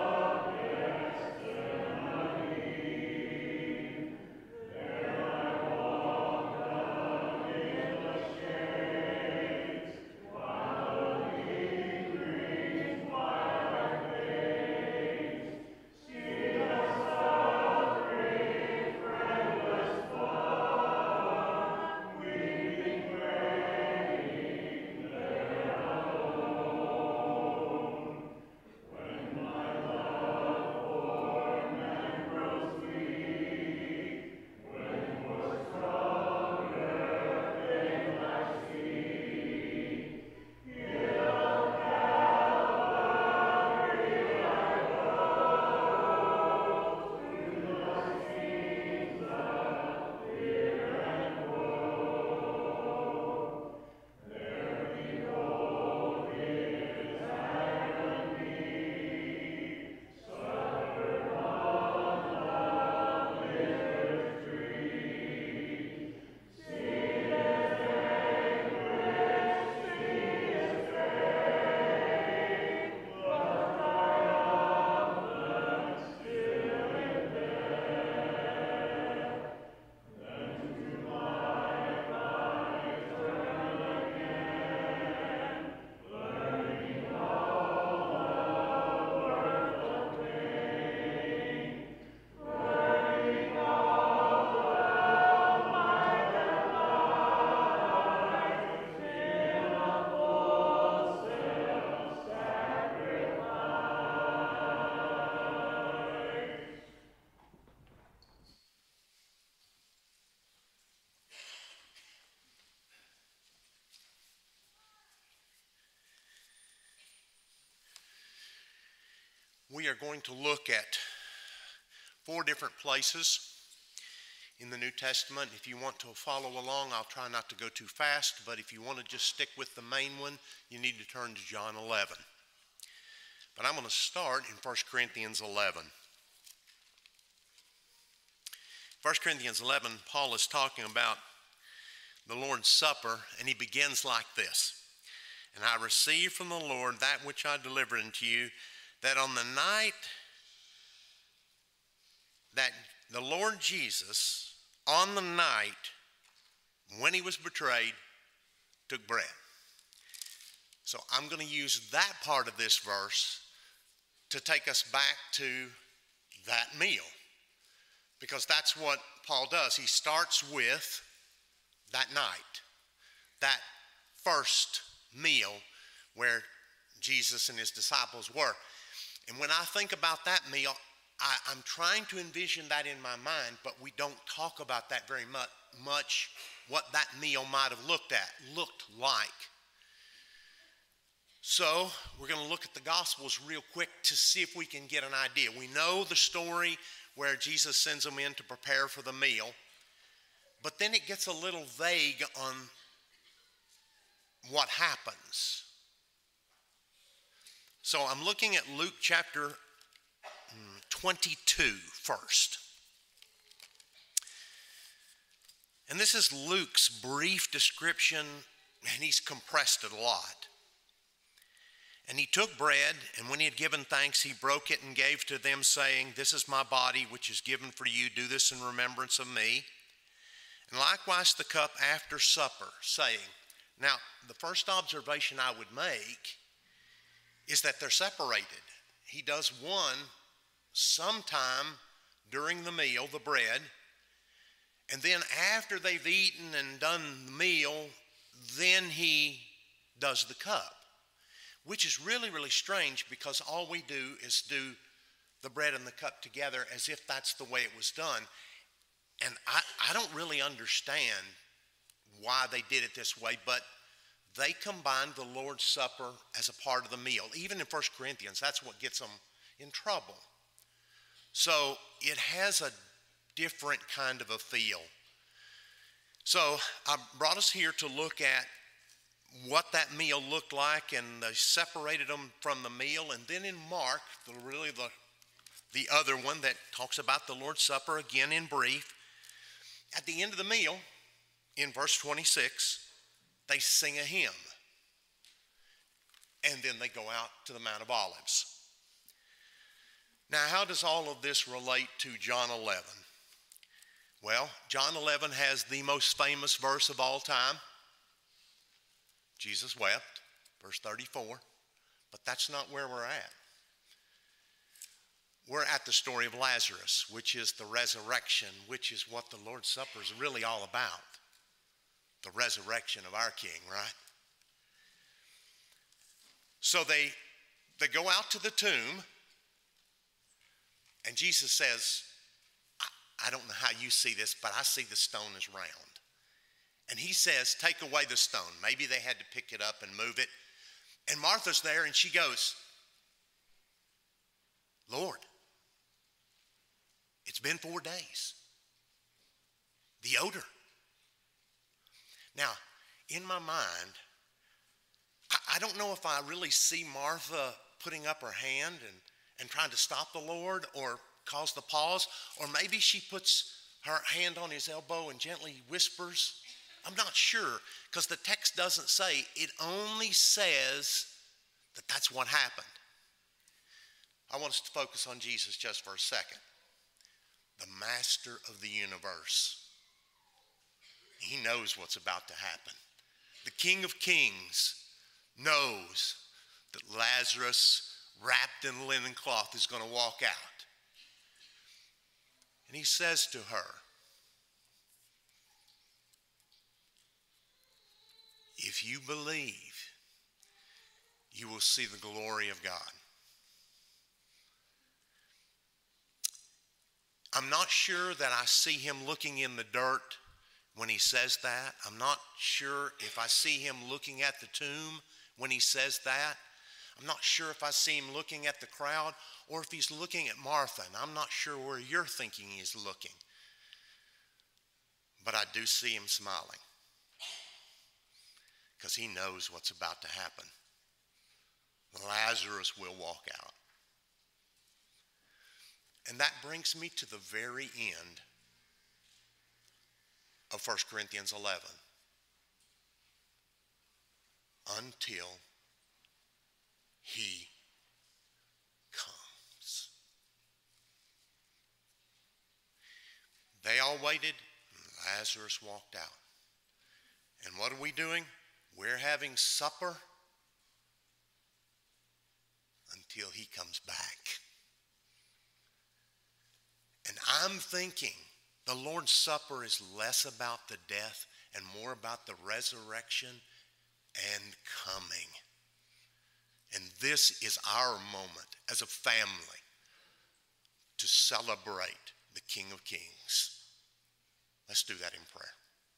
There we are going to look at 4 different places in the New Testament. If you want to follow along, I'll try not to go too fast, but if you want to just stick with the main one, you need to turn to John 11. But I'm going to start in 1 Corinthians 11. 1 Corinthians 11, Paul is talking about the Lord's Supper, and he begins like this. And I received from the Lord that which I delivered unto you, that on the night that the Lord Jesus, on the night when he was betrayed, took bread. So I'm going to use that part of this verse to take us back to that meal, because that's what Paul does. He starts with that night, that first meal where Jesus and his disciples were. And when I think about that meal, I'm trying to envision that in my mind, but we don't talk about that very much, what that meal might have looked like. So we're going to look at the Gospels real quick to see if we can get an idea. We know the story where Jesus sends them in to prepare for the meal, but then it gets a little vague on what happens. So I'm looking at Luke chapter 22 first. And this is Luke's brief description, and he's compressed it a lot. And he took bread, and when he had given thanks, he broke it and gave to them, saying, This is my body, which is given for you. Do this in remembrance of me. And likewise the cup after supper, saying, now the first observation I would make is that they're separated. He does one sometime during the meal, the bread, and then after they've eaten and done the meal, then he does the cup, which is really, really strange, because all we do is do the bread and the cup together as if that's the way it was done. And I don't really understand why they did it this way, but they combined the Lord's Supper as a part of the meal. Even in 1 Corinthians, that's what gets them in trouble. So it has a different kind of a feel. So I brought us here to look at what that meal looked like, and they separated them from the meal. And then in Mark, the other one that talks about the Lord's Supper, again in brief, at the end of the meal, in verse 26, they sing a hymn. And then they go out to the Mount of Olives. Now, how does all of this relate to John 11? Well, John 11 has the most famous verse of all time. Jesus wept, verse 34. But that's not where we're at. We're at the story of Lazarus, which is the resurrection, which is what the Lord's Supper is really all about. The resurrection of our King, right? So they go out to the tomb, and Jesus says, I don't know how you see this, but I see the stone is round. And he says, take away the stone. Maybe they had to pick it up and move it. And Martha's there, and she goes, Lord, it's been 4 days. The odor. Now, in my mind, I don't know if I really see Martha putting up her hand and trying to stop the Lord or cause the pause, or maybe she puts her hand on his elbow and gently whispers. I'm not sure, because the text doesn't say. It only says that that's what happened. I want us to focus on Jesus just for a second. The master of the universe. He knows what's about to happen. The King of Kings knows that Lazarus, wrapped in linen cloth, is going to walk out. And he says to her, if you believe, you will see the glory of God. I'm not sure that I see him looking in the dirt when he says that. I'm not sure if I see him looking at the tomb when he says that. I'm not sure if I see him looking at the crowd or if he's looking at Martha, and I'm not sure where you're thinking he's looking. But I do see him smiling because he knows what's about to happen. Lazarus will walk out. And that brings me to the very end of 1 Corinthians 11. Until he comes. They all waited, and Lazarus walked out. And what are we doing? We're having supper until he comes back. And I'm thinking the Lord's Supper is less about the death and more about the resurrection and coming. And this is our moment as a family to celebrate the King of Kings. Let's do that in prayer.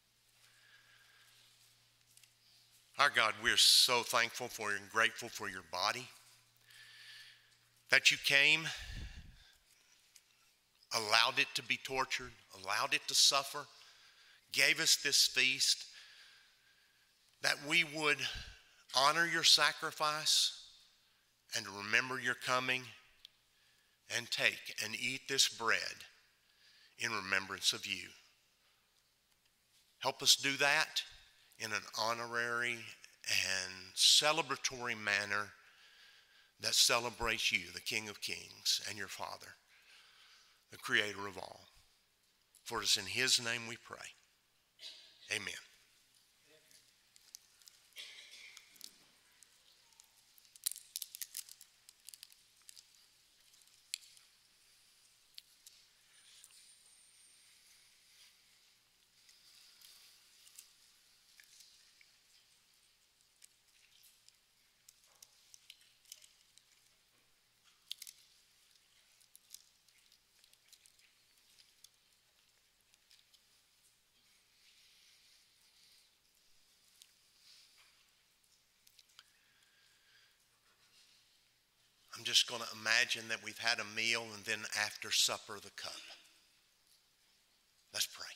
Our God, we're so thankful for and grateful for your body, that you came, allowed it to be tortured, allowed it to suffer, gave us this feast, that we would honor your sacrifice and remember your coming and take and eat this bread in remembrance of you. Help us do that in an honorary and celebratory manner that celebrates you, the King of Kings, and your Father, the Creator of all. For it is in his name we pray. Amen. I'm just going to imagine that we've had a meal and then after supper, the cup. Let's pray.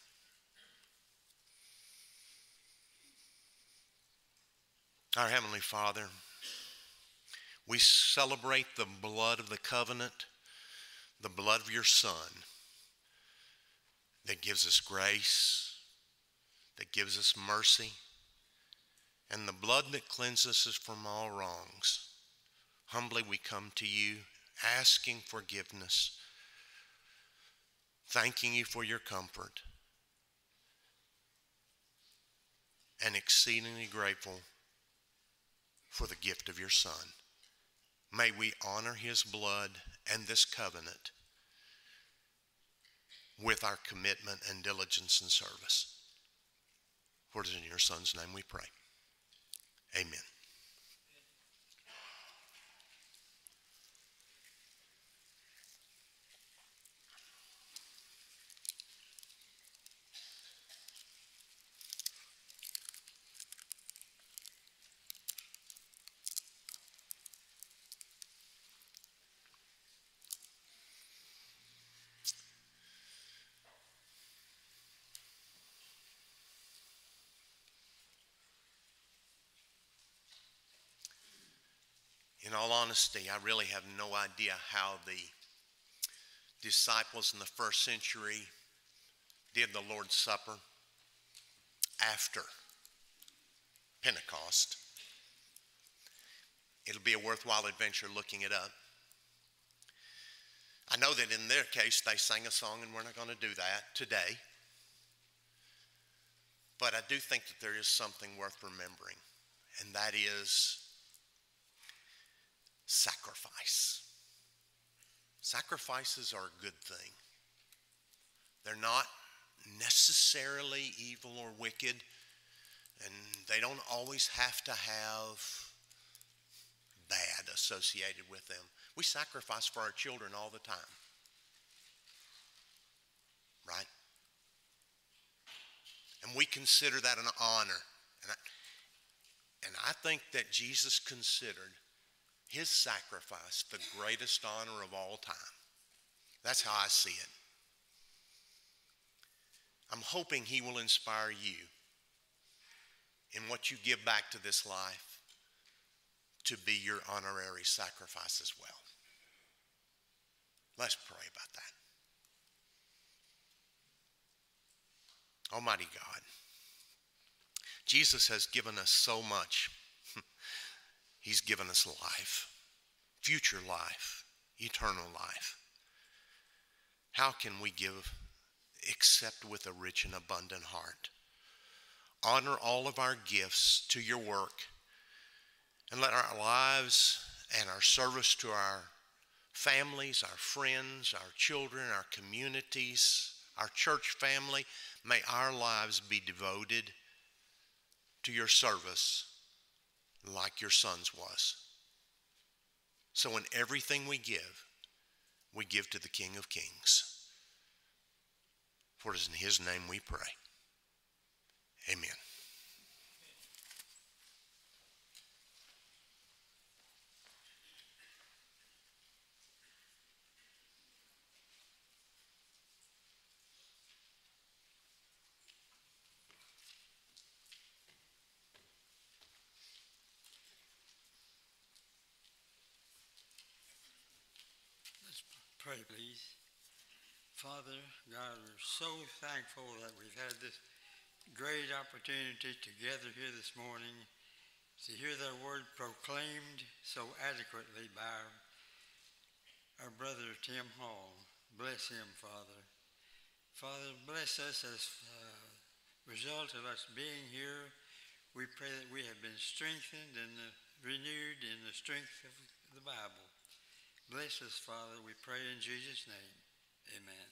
Our Heavenly Father, we celebrate the blood of the covenant, the blood of your Son that gives us grace, that gives us mercy, and the blood that cleanses us from all wrongs. Humbly we come to you, asking forgiveness, thanking you for your comfort, and exceedingly grateful for the gift of your Son. May we honor his blood and this covenant with our commitment and diligence and service. For it is in your Son's name we pray. Amen. In all honesty, I really have no idea how the disciples in the first century did the Lord's Supper after Pentecost. It'll be a worthwhile adventure looking it up. I know that in their case, they sang a song, and we're not going to do that today. But I do think that there is something worth remembering, and that is sacrifice. Sacrifices are a good thing. They're not necessarily evil or wicked, and they don't always have to have bad associated with them. We sacrifice for our children all the time, right? And we consider that an honor. And I think that Jesus considered his sacrifice the greatest honor of all time. That's how I see it. I'm hoping he will inspire you in what you give back to this life to be your honorary sacrifice as well. Let's pray about that. Almighty God, Jesus has given us so much. He's given us life, future life, eternal life. How can we give except with a rich and abundant heart? Honor all of our gifts to your work, and let our lives and our service to our families, our friends, our children, our communities, our church family, may our lives be devoted to your service like your son's was. So in everything we give to the King of Kings. For it is in his name we pray. Amen. Pray, please. Father, God, we're so thankful that we've had this great opportunity together here this morning to hear their word proclaimed so adequately by our brother Tim Hall. Bless him, Father. Father, bless us as a result of us being here. We pray that we have been strengthened and renewed in the strength of the Bible. Bless us, Father, we pray in Jesus' name. Amen.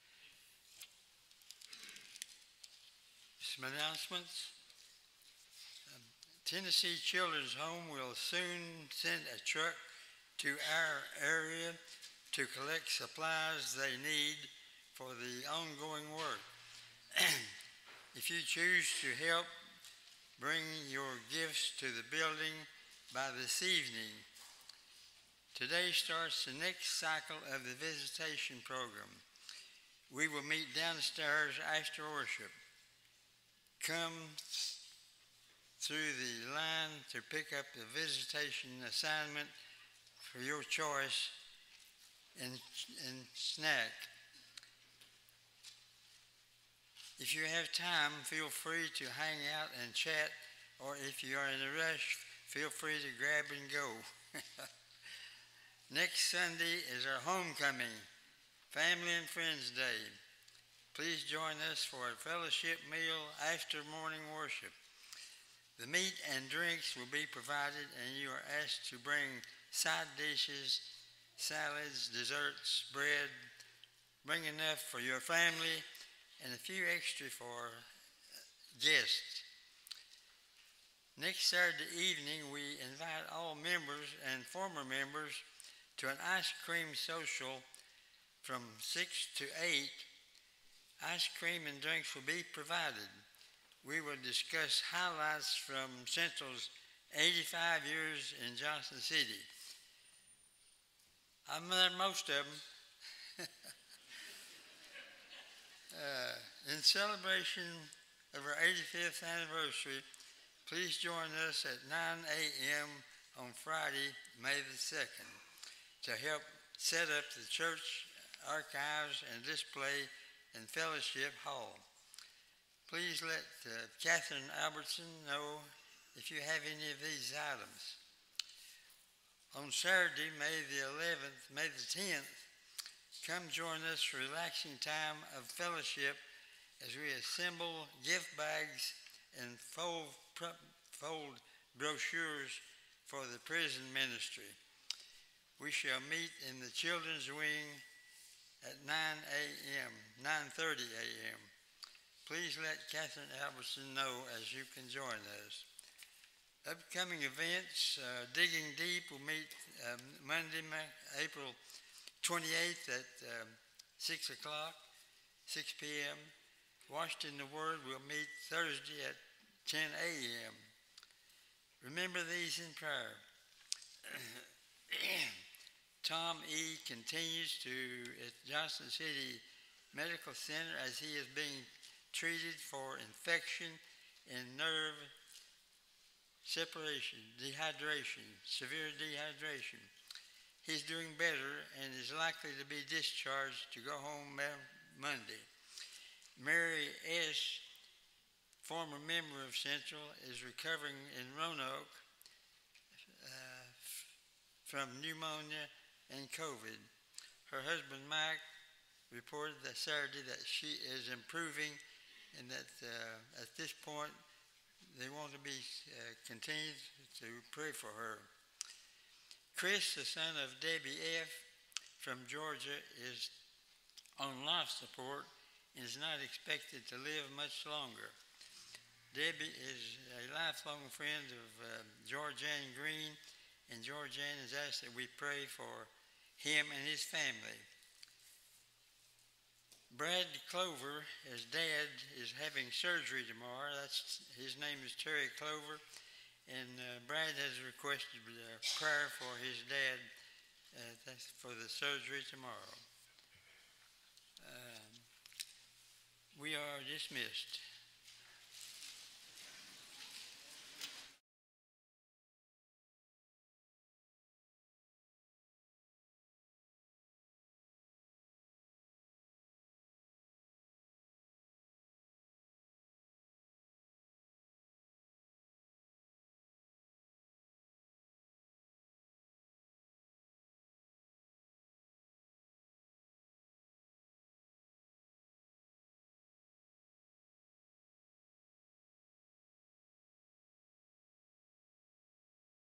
Some announcements. Tennessee Children's Home will soon send a truck to our area to collect supplies they need for the ongoing work. If you choose to help, bring your gifts to the building by this evening. Today starts the next cycle of the visitation program. We will meet downstairs after worship. Come through the line to pick up the visitation assignment for your choice and snack. If you have time, feel free to hang out and chat, or if you are in a rush, feel free to grab and go. Next Sunday is our homecoming, Family and Friends Day. Please join us for a fellowship meal after morning worship. The meat and drinks will be provided, and you are asked to bring side dishes, salads, desserts, bread. Bring enough for your family and a few extra for guests. Next Saturday evening, we invite all members and former members to an ice cream social from 6 to 8. Ice cream and drinks will be provided. We will discuss highlights from Central's 85 years in Johnson City. I've met most of them. In celebration of our 85th anniversary, please join us at 9 a.m. on Friday, May the 2nd. To help set up the church archives and display and fellowship hall. Please let Catherine Albertson know if you have any of these items. On Saturday, May the 11th, May the 10th, come join us for a relaxing time of fellowship as we assemble gift bags and fold brochures for the prison ministry. We shall meet in the children's wing at 9:30 a.m. Please let Catherine Albertson know as you can join us. Upcoming events, Digging Deep will meet Monday, April 28th at 6 o'clock, 6 p.m. Washed in the Word will meet Thursday at 10 a.m. Remember these in prayer. Tom E. continues at Johnson City Medical Center as he is being treated for infection and nerve separation, dehydration, severe dehydration. He's doing better and is likely to be discharged to go home Monday. Mary S., former member of Central, is recovering in Roanoke from pneumonia and COVID. Her husband, Mike, reported that Saturday that she is improving and that at this point they want to be continued to pray for her. Chris, the son of Debbie F. from Georgia, is on life support and is not expected to live much longer. Debbie is a lifelong friend of Georgianne Green, and Georgianne has asked that we pray for him and his family. Brad Clover, his dad, is having surgery tomorrow. His name is Terry Clover, and Brad has requested prayer for his dad for the surgery tomorrow. We are dismissed.